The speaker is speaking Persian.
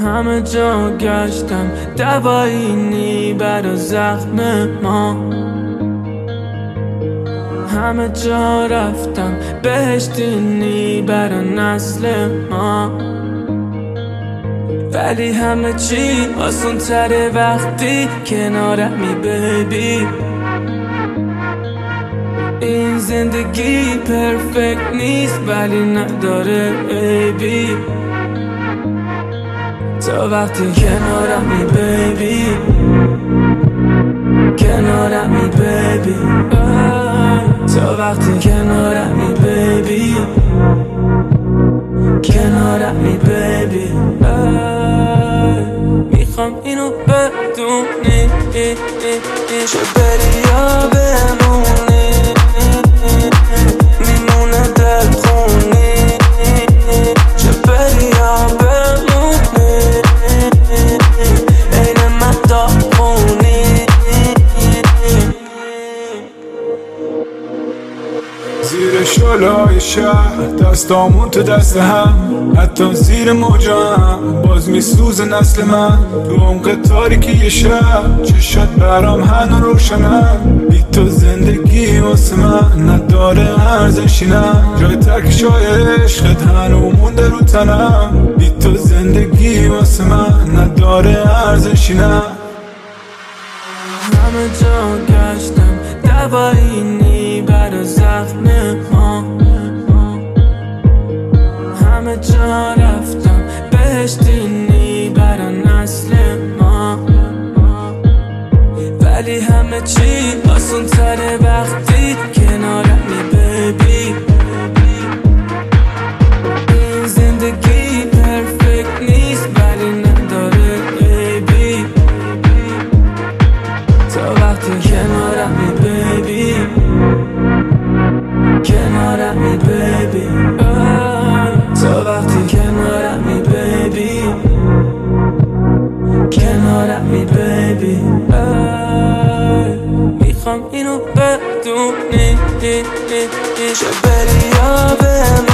همه جا گشتم دوایی نی برا زخم ما، همه جا رفتم بهشتی نی برا نسل ما. ولی همه چی آسون تره وقتی کنارمی بیبی. این زندگی پرفکت نیست ولی نداره عیبی. تا وقتی کنارمی بیبی، کنارمی بیبی. تا وقتی کنارمی بیبی، کنارمی بیبی. میخوام اینو بدونی چه بری یا بمونی، میمونه دل خونی. چه بری یا بمونی، این من داغونی. زیر شلای شهر دستامون تو دست هم، حتی زیر موجا هم باز میسوز نسل من. تو عمق تاریکی شهر چشات برام هنو روشنم. بی تو زندگی واسه من نداره ارزشی، نه جای ترکشای عشقت هنو مونده رو تنم. بی تو زندگی واسه من نداره ارزشی، نه. همه جا گشتم دوایی نی برا زخم ما، همه جا رفتم بهشتی نی برا نسل ما. ولی همه چی آسون تره وقتی کنارمی بیبی. این زندگی پرفکت نیست ولی نداره عیبی. تا وقتی کنارمی بیبی، کنارمی بیبی. تا وقتی کنارمی بیبی، کنارمی بیبی. میخوام اینو بدونی چه بری یا بمونی.